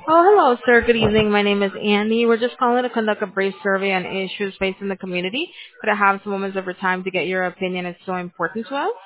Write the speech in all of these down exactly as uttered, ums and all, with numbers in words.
Oh, hello, sir. Good evening. My name is Andy. We're just calling to conduct a brief survey on issues facing the community. Could I have some moments of your time to get your opinion? It's so important to us.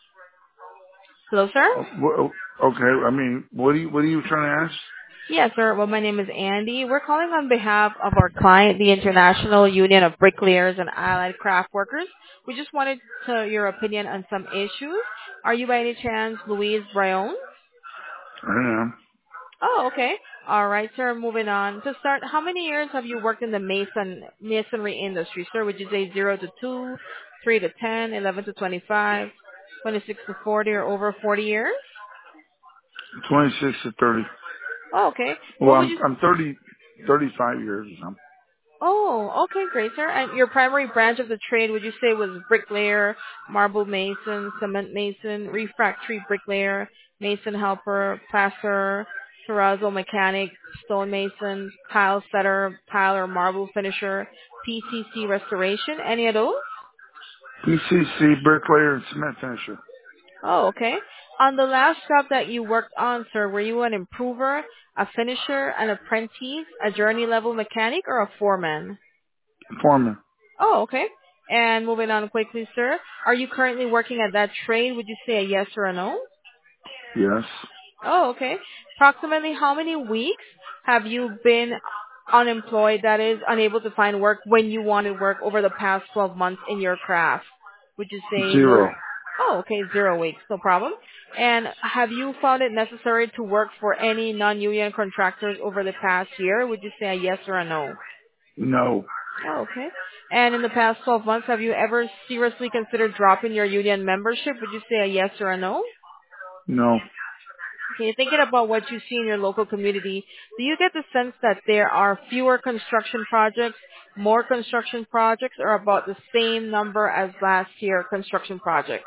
Hello, sir? Oh, well, okay. I mean, what are you what are you trying to ask? Yes, sir. Well, my name is Andy. We're calling on behalf of our client, the International Union of Bricklayers and Allied Craft Workers. We just wanted to, your opinion on some issues. Are you by any chance Louise Bryon? I am Oh, okay. All right, sir. Moving on. To start, how many years have you worked in the mason masonry industry, sir? Would you say zero to two, three to ten, eleven to twenty-five, twenty-six to forty, or over forty years? twenty-six to thirty. Oh, okay. Well, What would I'm you? I'm thirty, thirty-five years or something. Oh, okay, great, sir. And your primary branch of the trade, would you say, was bricklayer, marble mason, cement mason, refractory bricklayer, mason helper, plasterer, terrazzo mechanic, stone mason, tile setter, tile or marble finisher, P C C restoration? Any of those? P C C bricklayer and cement finisher. Oh, okay. On the last job that you worked on, sir, were you an improver, a finisher, an apprentice, a journey level mechanic, or a foreman? Foreman. Oh, okay. And moving on quickly, sir. Are you currently working at that trade? Would you say a yes or a no? Yes. Oh, okay. Approximately how many weeks have you been unemployed, that is, unable to find work when you wanted work over the past twelve months in your craft? Would you say no? Zero. Oh, okay, zero weeks, no problem. And have you found it necessary to work for any non-union contractors over the past year? Would you say a yes or a no? No. Oh, okay. And in the past twelve months, have you ever seriously considered dropping your union membership? Would you say a yes or a no? No. Okay, thinking about what you see in your local community, do you get the sense that there are fewer construction projects, more construction projects, or about the same number as last year construction projects?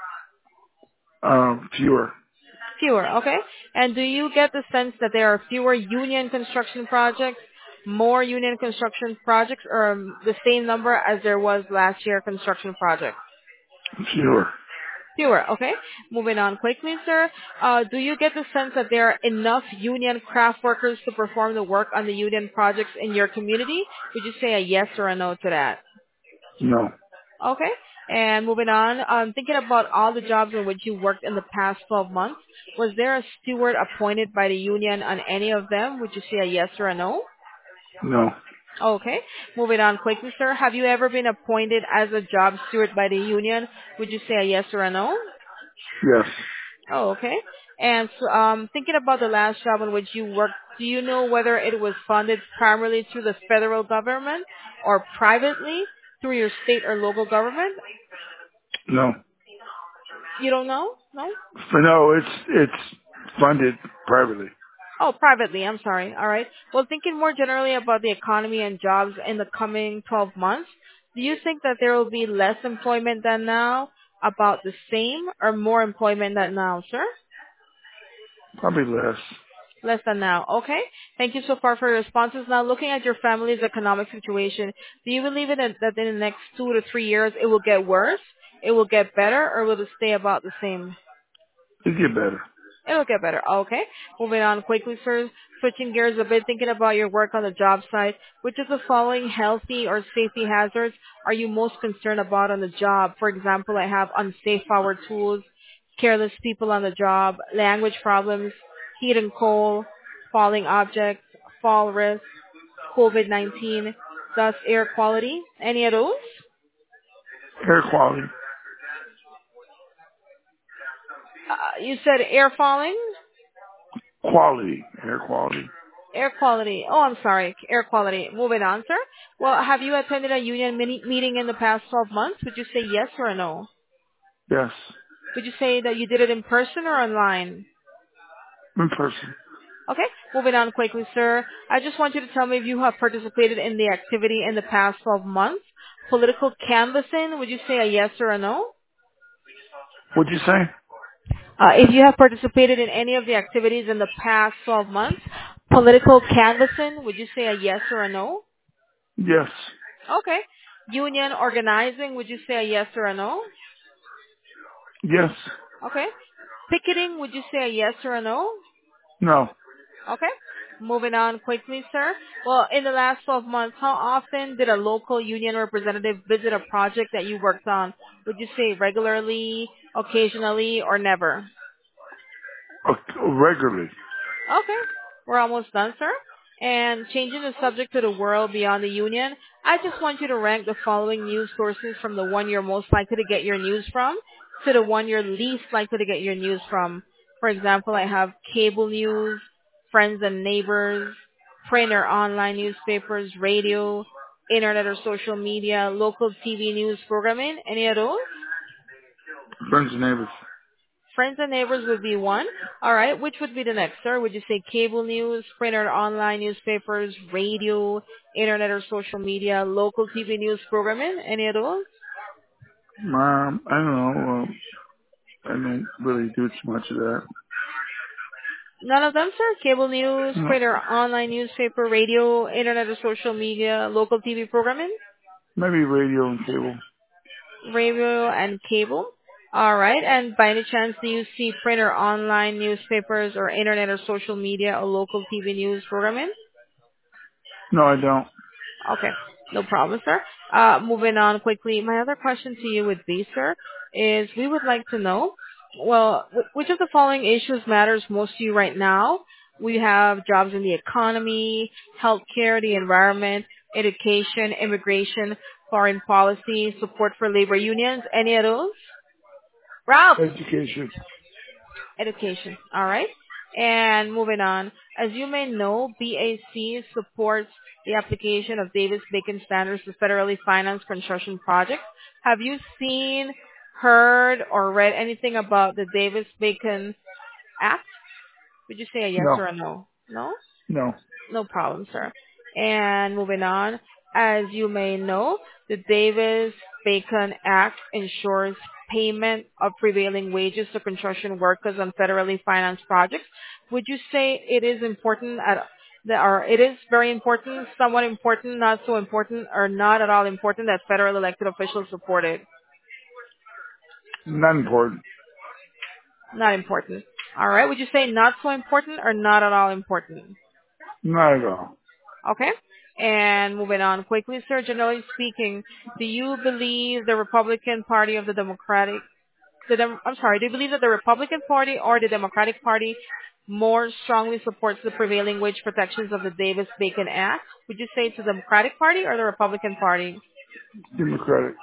Um, fewer. Fewer, okay. And do you get the sense that there are fewer union construction projects, more union construction projects, or um, the same number as there was last year construction projects? Fewer. Fewer, okay. Moving on quickly, sir. Uh, do you get the sense that there are enough union craft workers to perform the work on the union projects in your community? Would you say a yes or a no to that? No. Okay. And moving on, um, thinking about all the jobs in which you worked in the past twelve months, was there a steward appointed by the union on any of them? Would you say a yes or a no? No. Okay. Moving on quickly, sir. Have you ever been appointed as a job steward by the union? Would you say a yes or a no? Yes. Oh, okay. And so, um, thinking about the last job in which you worked, do you know whether it was funded primarily through the federal government or privately through your state or local government? No. You don't know? No? But no, it's it's funded privately. Oh, privately. I'm sorry. All right. Well, thinking more generally about the economy and jobs in the coming twelve months, do you think that there will be less employment than now, about the same, or more employment than now, sir? Probably less. Less than now. Okay. Thank you so far for your responses. Now, looking at your family's economic situation, do you believe in it that in the next two to three years it will get worse, it will get better, or will it stay about the same? It get better. It will get better. Okay. Moving on quickly, sir. Switching gears a bit, thinking about your work on the job site, which of the following healthy or safety hazards are you most concerned about on the job? For example, I have unsafe power tools, careless people on the job, language problems, heat and cold, falling objects, fall risk, COVID nineteen, dust air quality. Any of those? Air quality. Uh, you said air falling? Quality. Air quality. Air quality. Oh, I'm sorry. Air quality. Moving on, sir. Well, have you attended a union mini- meeting in the past twelve months? Would you say yes or a no? Yes. Would you say that you did it in person or online? In person. Okay. Moving on quickly, sir. I just want you to tell me if you have participated in the activity in the past twelve months. Political canvassing. Would you say a yes or a no? What'd you say? Uh, if you have participated in any of the activities in the past twelve months, political canvassing, would you say a yes or a no? Yes. Okay. Union organizing, would you say a yes or a no? Yes. Okay. Picketing, would you say a yes or a no? No. Okay. Moving on quickly, sir. Well, in the last twelve months, how often did a local union representative visit a project that you worked on? Would you say regularly, occasionally, or never? Uh, regularly. Okay, we're almost done, sir. And changing the subject to the world beyond the union, I just want you to rank the following news sources from the one you're most likely to get your news from to the one you're least likely to get your news from. For example, I have cable news, friends and neighbors, print or online newspapers, radio, internet or social media, local T V news programming. Any of those? Friends and neighbors. Friends and neighbors would be one. All right. Which would be the next, sir? Would you say cable news, print or online newspapers, radio, internet or social media, local T V news programming? Any of those? Um, I don't know. Um, I don't really do too much of that. None of them, sir? Cable news, No, print or online newspaper, radio, internet or social media, local T V programming? maybe radio and cable. Radio and cable. All right. And by any chance, do you see print or online newspapers or internet or social media or local T V news programming? No, I don't. Okay, no problem, sir. Uh, moving on quickly, my other question to you would be, sir, is we would like to know, well, wh- which of the following issues matters most to you right now? We have jobs in the economy, healthcare, the environment, education, immigration, foreign policy, support for labor unions, any of those? Ralph! Education. Education. All right. And moving on. As you may know, B A C supports the application of Davis-Bacon standards to federally financed construction projects. Have you seen, heard, or read anything about the Davis-Bacon Act? Would you say a yes No, or a no? No? no. No problem, sir. And moving on, as you may know, the Davis-Bacon Act ensures payment of prevailing wages to construction workers on federally financed projects. Would you say it is important at the, or it is very important, somewhat important, not so important, or not at all important that federal elected officials support it? Not important. Not important. All right. Would you say not so important or not at all important? Not at all. Okay. And moving on quickly, sir, generally speaking, do you believe the Republican Party of the Democratic, the Dem- I'm sorry, do you believe that the Republican Party or the Democratic Party more strongly supports the prevailing wage protections of the Davis-Bacon Act? Would you say it's the Democratic Party or the Republican Party? Democratic.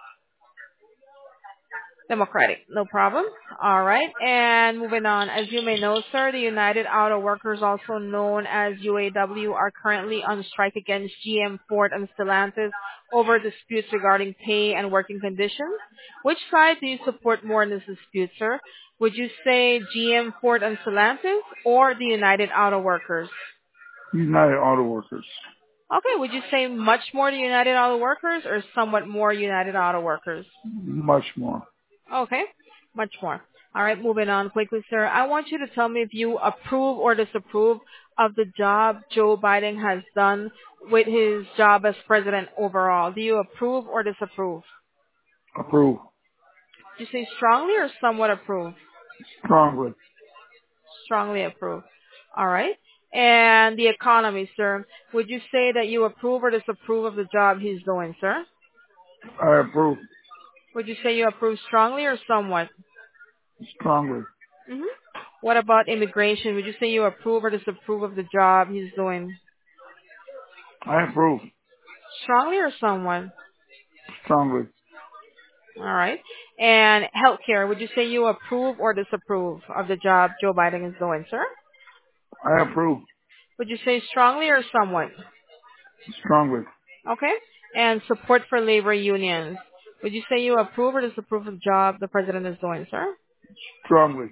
Democratic, no problem. All right, and moving on. As you may know, sir, the United Auto Workers, also known as U A W, are currently on strike against G M, Ford, and Stellantis over disputes regarding pay and working conditions. Which side do you support more in this dispute, sir? Would you say G M, Ford, and Stellantis, or the United Auto Workers? United Auto Workers. Okay, would you say much more the United Auto Workers, or somewhat more United Auto Workers? Much more. Okay, much more. All right, moving on quickly, sir. I want you to tell me if you approve or disapprove of the job Joe Biden has done with his job as president overall. Do you approve or disapprove? Approve. Do you say strongly or somewhat approve? Strongly. Strongly approve. All right. And the economy, sir. Would you say that you approve or disapprove of the job he's doing, sir? I approve. Would you say you approve strongly or somewhat? Strongly. hmm What about immigration? Would you say you approve or disapprove of the job he's doing? I approve. Strongly or somewhat? Strongly. All right. And healthcare, would you say you approve or disapprove of the job Joe Biden is doing, sir? I approve. Would you say strongly or somewhat? Strongly. Okay. And support for labor unions. Would you say you approve or disapprove of the job the president is doing, sir? Strongly.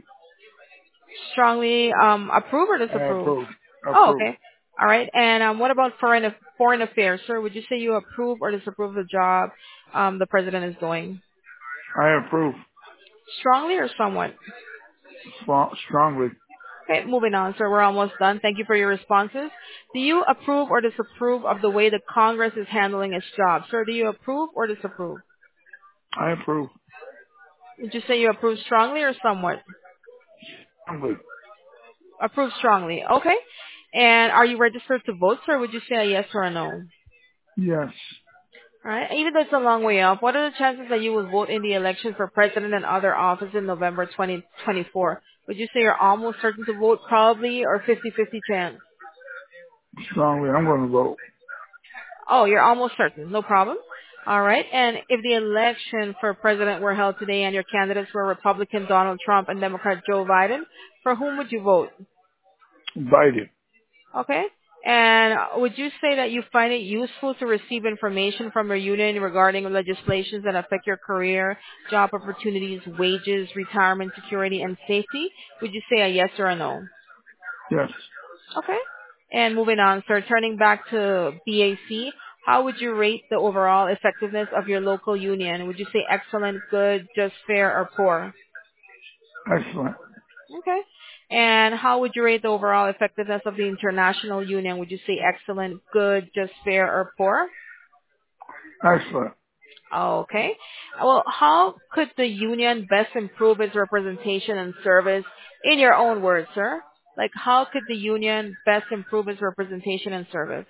Strongly um, approve or I disapprove? approve. Oh, Approve. okay. All right. And um, what about foreign foreign affairs, sir? Would you say you approve or disapprove of the job um, the president is doing? I approve. Strongly or somewhat? Strong- Strongly. Okay, moving on, sir. We're almost done. Thank you for your responses. Do you approve or disapprove of the way the Congress is handling its job? Sir, do you approve or disapprove? I approve. Would you say you approve strongly or somewhat? Strongly. Approve strongly. Okay. And are you registered to vote, sir? Would you say a yes or a no? Yes. All right. Even though it's a long way off, what are the chances that you will vote in the election for president and other office in November twenty twenty-four? Would you say you're almost certain to vote, probably, or fifty-fifty chance? Strongly, I'm going to vote. Oh, you're almost certain. No problem. All right. And if the election for president were held today and your candidates were Republican Donald Trump and Democrat Joe Biden, for whom would you vote? Biden. Okay. And would you say that you find it useful to receive information from your union regarding legislations that affect your career, job opportunities, wages, retirement security, and safety? Would you say a yes or a no? Yes. Okay. And moving on, sir, turning back to B A C, how would you rate the overall effectiveness of your local union? Would you say excellent, good, just fair, or poor? Excellent. Okay. And how would you rate the overall effectiveness of the international union? Would you say excellent, good, just fair, or poor? Excellent. Okay. Well, how could the union best improve its representation and service in your own words, sir? Like, how could the union best improve its representation and service?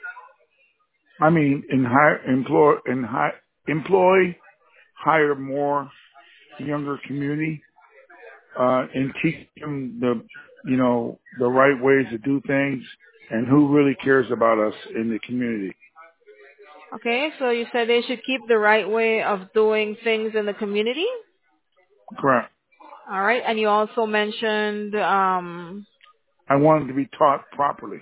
I mean, in hire, employ, in high, employ, hire more younger community, uh, and teach them the, you know, the right ways to do things and who really cares about us in the community. Okay, so you said they should keep the right way of doing things in the community? Correct. All right, and you also mentioned um, I want them to be taught properly.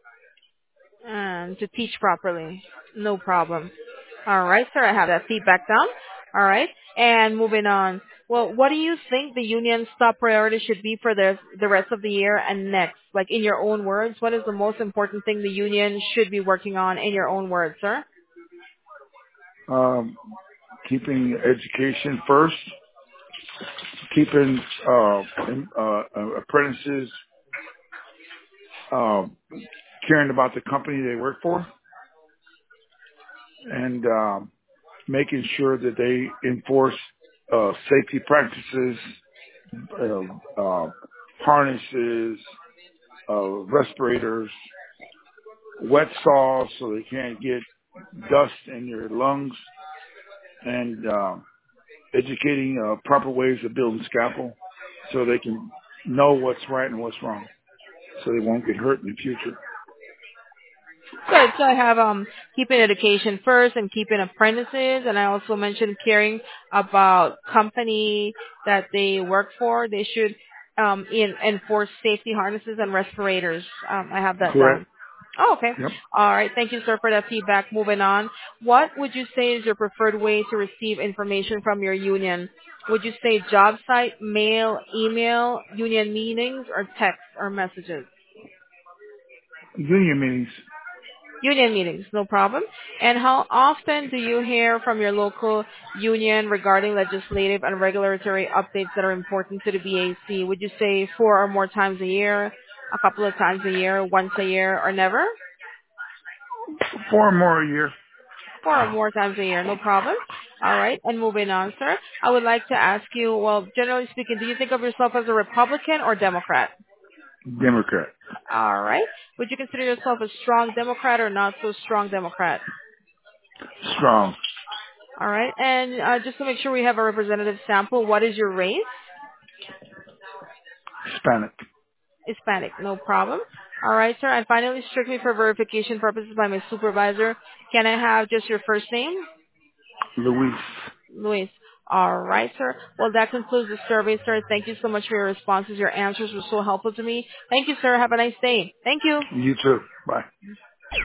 and to teach properly. No problem. All right, sir, I have that feedback down. All right, and moving on. Well, what do you think the union's top priority should be for the the rest of the year and next? Like in your own words, what is the most important thing the union should be working on in your own words, sir? Um, keeping education first, keeping, uh, in- uh, uh, apprentices, um, caring about the company they work for, and, um, making sure that they enforce uh, safety practices, uh, uh, harnesses, uh, respirators, wet saws so they can't get dust in your lungs, and uh, educating uh, proper ways of building scaffold so they can know what's right and what's wrong so they won't get hurt in the future. Good. So I have um keeping education first and keeping apprentices, and I also mentioned caring about company that they work for. They should um in, enforce safety harnesses and respirators. Um, I have that Correct. down. Oh, okay. Yep. All right. Thank you, sir, for that feedback. Moving on. What would you say is your preferred way to receive information from your union? Would you say job site, mail, email, union meetings, or text or messages? Union meetings. Union meetings, no problem. And how often do you hear from your local union regarding legislative and regulatory updates that are important to the B A C? Would you say four or more times a year, a couple of times a year, once a year, or never? Four more a year. Four or more times a year, no problem. All right, and moving on, sir. I would like to ask you, well, generally speaking, do you think of yourself as a Republican or Democrat? Democrat. All right. Would you consider yourself a strong Democrat or not so strong Democrat? Strong. All right. And uh, just to make sure we have a representative sample, what is your race? Hispanic. Hispanic. No problem. All right, sir. And finally, strictly for verification purposes by my supervisor, can I have just your first name? Luis. Luis. All right, sir. Well, that concludes the survey, sir. Thank you so much for your responses. Your answers were so helpful to me. Thank you, sir. Have a nice day. Thank you. You too. Bye.